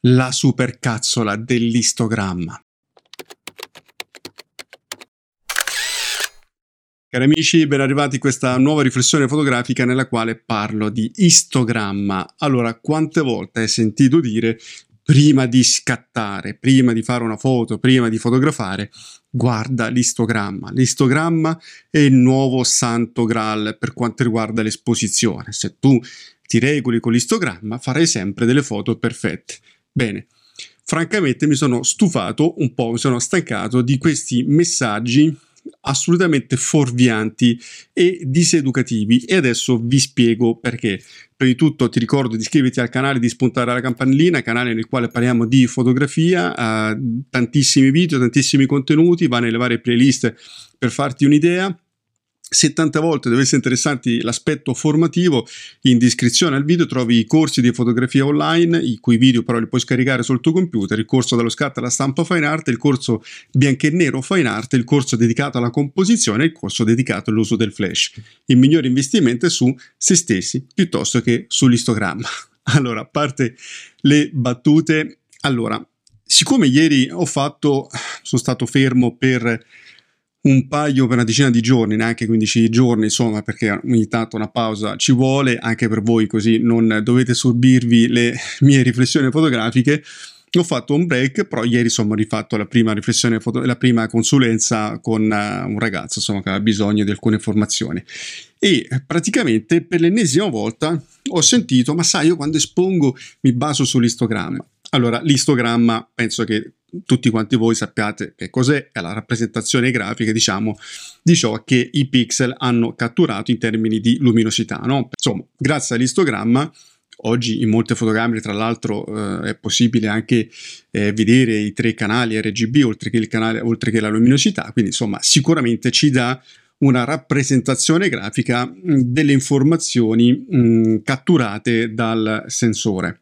La supercazzola dell'istogramma. Cari amici, ben arrivati a questa nuova riflessione fotografica nella quale parlo di istogramma. Allora, quante volte hai sentito dire prima di scattare, prima di fare una foto, prima di fotografare, guarda l'istogramma. L'istogramma è il nuovo santo graal per quanto riguarda l'esposizione. Se tu ti regoli con l'istogramma, farai sempre delle foto perfette. Bene, francamente mi sono stufato un po', mi sono stancato di questi messaggi assolutamente fuorvianti e diseducativi e adesso vi spiego perché. Prima di tutto ti ricordo di iscriverti al canale, di spuntare la campanellina, canale nel quale parliamo di fotografia, tantissimi video, tantissimi contenuti, va nelle varie playlist per farti un'idea. 70 volte dovesse interessarti l'aspetto formativo, in descrizione al video trovi i corsi di fotografia online, i cui video però li puoi scaricare sul tuo computer, il corso dallo scatto alla stampa fine art, il corso bianco e nero fine art, il corso dedicato alla composizione e il corso dedicato all'uso del flash. Il migliore investimento è su se stessi piuttosto che sull'istogramma. Allora, a parte le battute, allora, siccome ieri sono stato fermo per per una decina di giorni, neanche 15 giorni, insomma, perché ogni tanto una pausa ci vuole, anche per voi, così non dovete sorbirvi le mie riflessioni fotografiche. Ho fatto un break, però ieri insomma ho rifatto la prima riflessione, la prima consulenza con un ragazzo, insomma, che aveva bisogno di alcune informazioni. E praticamente per l'ennesima volta ho sentito, ma sai, io quando espongo mi baso sull'istogramma. Allora, l'istogramma penso che tutti quanti voi sappiate che cos'è, è la rappresentazione grafica, diciamo, di ciò che i pixel hanno catturato in termini di luminosità, no? Insomma, grazie all'istogramma, oggi in molte fotocamere, tra l'altro, è possibile anche vedere i 3 canali RGB oltre che la luminosità, quindi insomma sicuramente ci dà una rappresentazione grafica delle informazioni catturate dal sensore.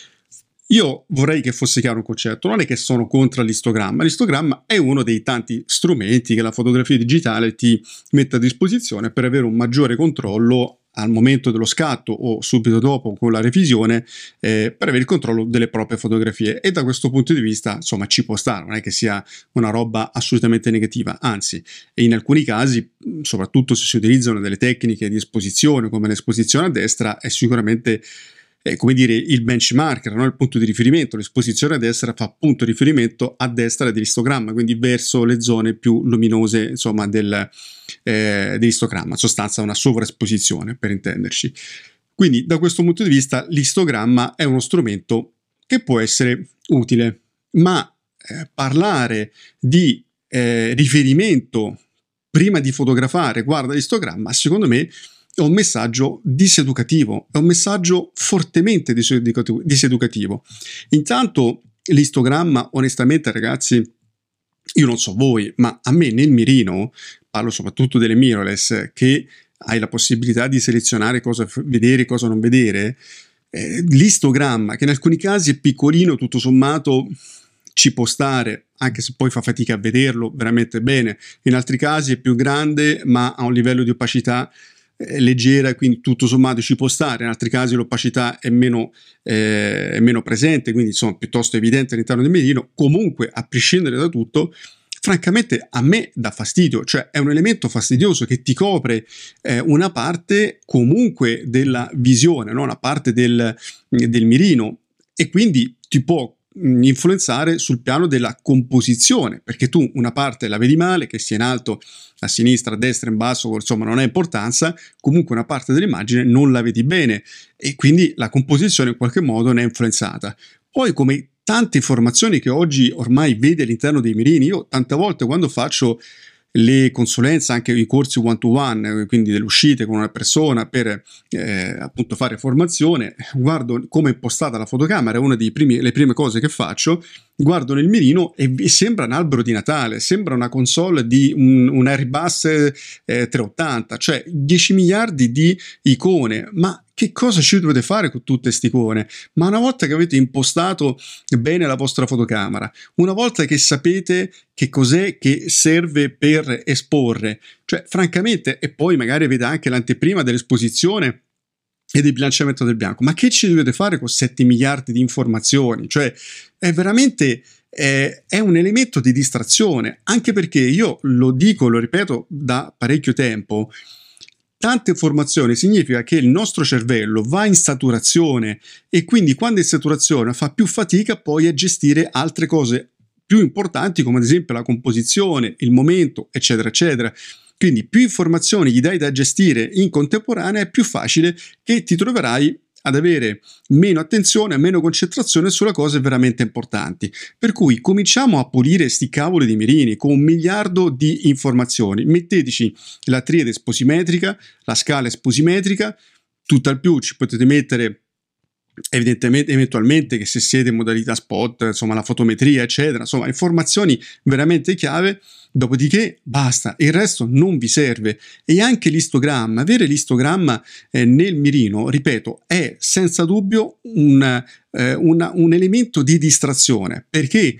Io vorrei che fosse chiaro un concetto, non è che sono contro l'istogramma. L'istogramma è uno dei tanti strumenti che la fotografia digitale ti mette a disposizione per avere un maggiore controllo al momento dello scatto o subito dopo con la revisione, per avere il controllo delle proprie fotografie, e da questo punto di vista insomma ci può stare, non è che sia una roba assolutamente negativa, anzi in alcuni casi, soprattutto se si utilizzano delle tecniche di esposizione come l'esposizione a destra, è sicuramente come dire il benchmark, no? Il punto di riferimento. L'esposizione a destra fa appunto riferimento a destra dell'istogramma, quindi verso le zone più luminose insomma dell'istogramma, in sostanza una sovraesposizione per intenderci. Quindi da questo punto di vista l'istogramma è uno strumento che può essere utile, ma parlare di riferimento prima di fotografare, guarda l'istogramma, secondo me è un messaggio diseducativo, è un messaggio fortemente diseducativo. Intanto l'istogramma, onestamente ragazzi, io non so voi, ma a me nel mirino, parlo soprattutto delle mirrorless, che hai la possibilità di selezionare cosa vedere e cosa non vedere, l'istogramma, che in alcuni casi è piccolino, tutto sommato ci può stare, anche se poi fa fatica a vederlo veramente bene, in altri casi è più grande ma ha un livello di opacità leggera, quindi tutto sommato ci può stare, in altri casi l'opacità è meno presente, quindi insomma piuttosto evidente all'interno del mirino. Comunque, a prescindere da tutto, francamente a me dà fastidio, cioè è un elemento fastidioso che ti copre una parte comunque della visione, no? Una parte del mirino, e quindi ti può influenzare sul piano della composizione, perché tu una parte la vedi male, che sia in alto, a sinistra, a destra, in basso, insomma non ha importanza, comunque una parte dell'immagine non la vedi bene e quindi la composizione in qualche modo ne è influenzata. Poi, come tante informazioni che oggi ormai vedi all'interno dei mirini, io tante volte quando faccio le consulenze, anche i corsi one to one, quindi delle uscite con una persona per appunto fare formazione, guardo come è impostata la fotocamera, è una delle prime cose che faccio, guardo nel mirino e sembra un albero di Natale, sembra una console di un Airbus 380, cioè 10 miliardi di icone, ma che cosa ci dovete fare con tutte queste icone? Ma una volta che avete impostato bene la vostra fotocamera, una volta che sapete che cos'è che serve per esporre, cioè francamente, e poi magari avete anche l'anteprima dell'esposizione e del bilanciamento del bianco. Ma che ci dovete fare con 7 miliardi di informazioni? Cioè, è veramente è un elemento di distrazione, anche perché io lo dico, lo ripeto da parecchio tempo, tante informazioni significa che il nostro cervello va in saturazione e quindi quando è in saturazione fa più fatica poi a gestire altre cose più importanti come ad esempio la composizione, il momento, eccetera, eccetera. Quindi più informazioni gli dai da gestire in contemporanea è più facile che ti troverai ad avere meno attenzione, meno concentrazione sulle cose veramente importanti. Per cui cominciamo a pulire sti cavoli di mirini con 1 miliardo di informazioni. Metteteci la triade sposimetrica, la scala sposimetrica, tutt'al più ci potete mettere evidentemente eventualmente che se siete in modalità spot, insomma la fotometria eccetera, insomma informazioni veramente chiave, dopodiché basta, il resto non vi serve. E anche l'istogramma, avere l'istogramma nel mirino, ripeto, è senza dubbio un elemento di distrazione, perché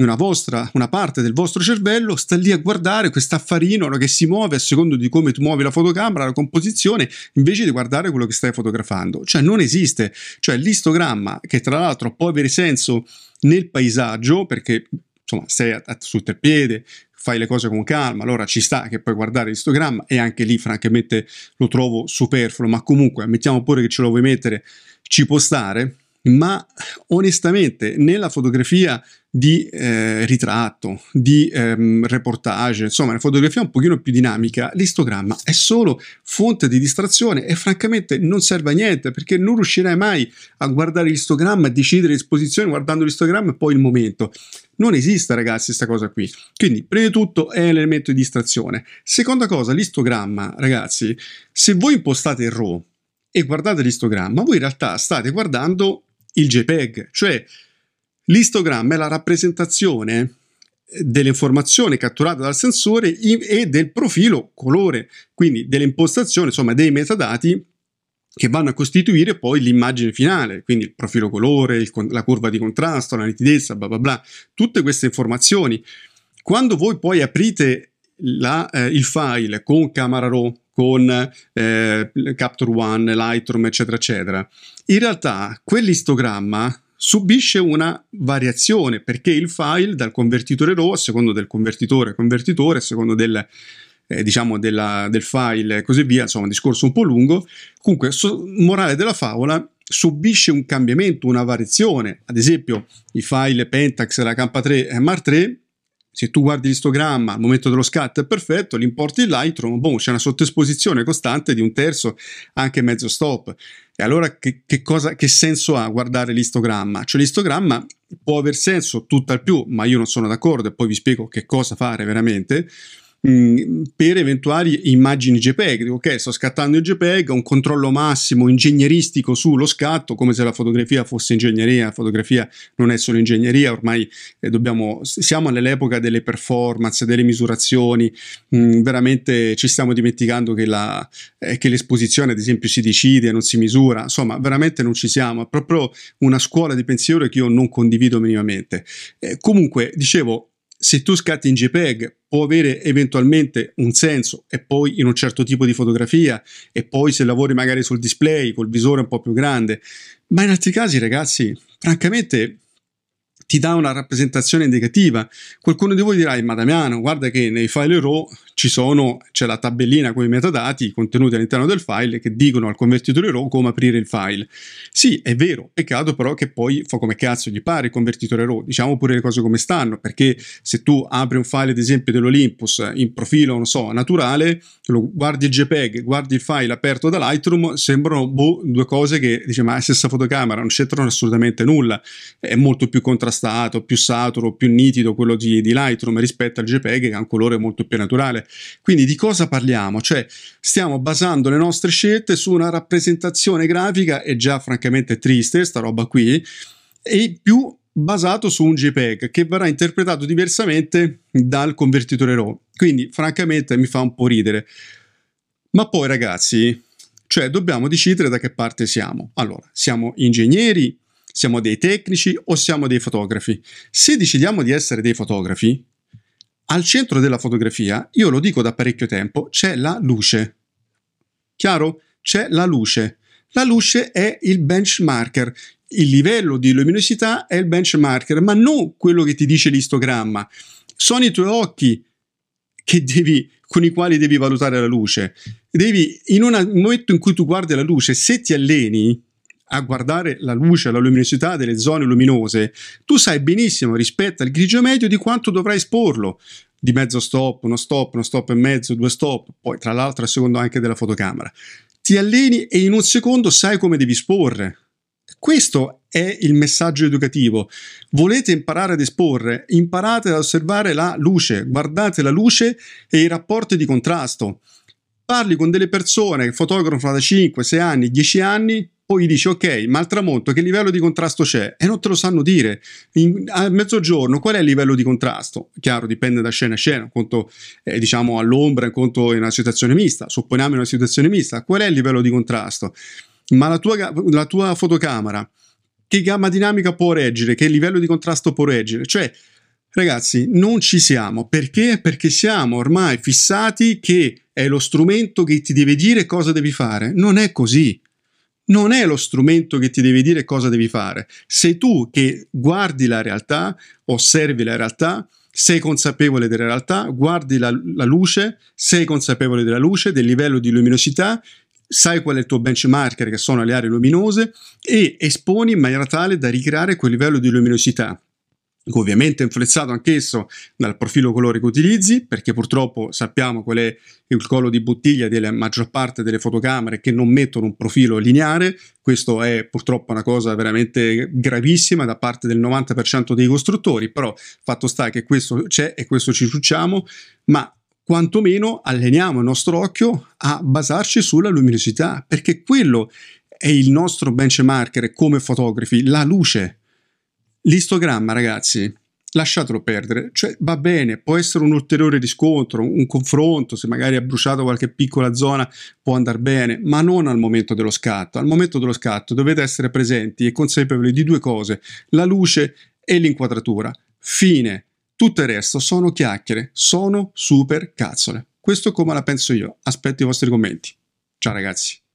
una parte del vostro cervello sta lì a guardare questo affarino che si muove a secondo di come tu muovi la fotocamera, la composizione, invece di guardare quello che stai fotografando. Cioè non esiste. Cioè l'istogramma, che tra l'altro può avere senso nel paesaggio, perché insomma stai sul piede, fai le cose con calma, allora ci sta che puoi guardare l'istogramma, e anche lì francamente lo trovo superfluo, ma comunque ammettiamo pure che ce lo vuoi mettere, ci può stare. Ma onestamente nella fotografia di ritratto, di reportage, insomma una fotografia un pochino più dinamica, l'istogramma è solo fonte di distrazione e francamente non serve a niente, perché non riuscirai mai a guardare l'istogramma e decidere l'esposizione guardando l'istogramma e poi il momento. Non esiste, ragazzi, questa cosa qui. Quindi prima di tutto è un elemento di distrazione. Seconda cosa, l'istogramma, ragazzi, se voi impostate il RAW e guardate l'istogramma, voi in realtà state guardando il JPEG, cioè l'istogramma è la rappresentazione delle informazioni catturate dal sensore e del profilo colore, quindi delle impostazioni, insomma dei metadati che vanno a costituire poi l'immagine finale, quindi il profilo colore, la curva di contrasto, la nitidezza, bla bla bla, tutte queste informazioni. Quando voi poi aprite il file con Camera Raw, con Capture One, Lightroom, eccetera, eccetera, in realtà quell'istogramma subisce una variazione, perché il file dal convertitore RAW, a secondo del convertitore, a secondo del file e così via, insomma un discorso un po' lungo, comunque morale della favola, subisce un cambiamento, una variazione. Ad esempio i file Pentax, la K3 e Mark III, se tu guardi l'istogramma al momento dello scatto è perfetto, li importi in Lightroom, boh, c'è una sottoesposizione costante di 1/3, anche mezzo stop. E allora che senso ha guardare l'istogramma? Cioè l'istogramma può aver senso tutt'al più, ma io non sono d'accordo e poi vi spiego che cosa fare veramente, per eventuali immagini JPEG. Dico, ok, sto scattando il JPEG, ho un controllo massimo ingegneristico sullo scatto, come se la fotografia fosse ingegneria. La fotografia non è solo ingegneria, ormai siamo nell'epoca delle performance, delle misurazioni, veramente ci stiamo dimenticando che l'esposizione ad esempio si decide, non si misura, insomma veramente non ci siamo, è proprio una scuola di pensiero che io non condivido minimamente. Comunque, dicevo, se tu scatti in JPEG può avere eventualmente un senso, e poi in un certo tipo di fotografia, e poi se lavori magari sul display col visore un po' più grande, ma in altri casi, ragazzi, francamente ti dà una rappresentazione indicativa. Qualcuno di voi dirà, ma Damiano, guarda che nei file RAW c'è la tabellina con i metadati contenuti all'interno del file che dicono al convertitore RAW come aprire il file. Sì, è vero, peccato però che poi fa come cazzo gli pare il convertitore RAW. Diciamo pure le cose come stanno, perché se tu apri un file ad esempio dell'Olympus in profilo, non so, naturale, lo guardi il JPEG, guardi il file aperto da Lightroom, sembrano due cose che dice, ma è la stessa fotocamera, non c'entrano assolutamente nulla. È molto più contrastato, più saturo, più nitido quello di Lightroom rispetto al JPEG, che ha un colore molto più naturale. Quindi di cosa parliamo? Cioè stiamo basando le nostre scelte su una rappresentazione grafica, e già francamente triste sta roba qui, e più basato su un JPEG che verrà interpretato diversamente dal convertitore RAW. Quindi francamente mi fa un po' ridere. Ma poi ragazzi, cioè dobbiamo decidere da che parte siamo. Allora, siamo ingegneri, siamo dei tecnici o siamo dei fotografi? Se decidiamo di essere dei fotografi, al centro della fotografia, io lo dico da parecchio tempo, c'è la luce. Chiaro? C'è la luce. La luce è il benchmarker, il livello di luminosità è il benchmarker, ma non quello che ti dice l'istogramma. Sono i tuoi occhi con i quali devi valutare la luce. In un momento in cui tu guardi la luce, se ti alleni a guardare la luce, la luminosità delle zone luminose, tu sai benissimo rispetto al grigio medio di quanto dovrai esporlo, di mezzo stop, uno stop e mezzo, 2 stop, poi tra l'altro a seconda anche della fotocamera. Ti alleni e in un secondo sai come devi esporre. Questo è il messaggio educativo. Volete imparare ad esporre? Imparate ad osservare la luce, guardate la luce e i rapporti di contrasto. Parli con delle persone che fotografano da 5, 6 anni, 10 anni, poi gli dici ok, ma al tramonto che livello di contrasto c'è? E non te lo sanno dire. A mezzogiorno qual è il livello di contrasto? Chiaro, dipende da scena a scena, un conto diciamo all'ombra, un conto in una situazione mista. Supponiamo in una situazione mista, qual è il livello di contrasto? Ma la tua fotocamera, che gamma dinamica può reggere? Che livello di contrasto può reggere? Cioè, ragazzi, non ci siamo. Perché? Perché siamo ormai fissati che è lo strumento che ti deve dire cosa devi fare. Non è così. Non è lo strumento che ti deve dire cosa devi fare. Sei tu che guardi la realtà, osservi la realtà, sei consapevole della realtà, guardi la luce, sei consapevole della luce, del livello di luminosità, sai qual è il tuo benchmarker, che sono le aree luminose, e esponi in maniera tale da ricreare quel livello di luminosità, ovviamente influenzato anch'esso dal profilo colore che utilizzi, perché purtroppo sappiamo qual è il collo di bottiglia della maggior parte delle fotocamere che non mettono un profilo lineare. Questo è purtroppo una cosa veramente gravissima da parte del 90% dei costruttori, però fatto sta che questo c'è e questo ci succiamo, ma quantomeno alleniamo il nostro occhio a basarci sulla luminosità, perché quello è il nostro benchmarker come fotografi, la luce. L'istogramma, ragazzi, lasciatelo perdere, cioè va bene, può essere un ulteriore riscontro, un confronto, se magari ha bruciato qualche piccola zona può andare bene, ma non al momento dello scatto. Al momento dello scatto dovete essere presenti e consapevoli di due cose, la luce e l'inquadratura. Fine. Tutto il resto sono chiacchiere, sono super cazzole. Questo come la penso io. Aspetto i vostri commenti. Ciao ragazzi.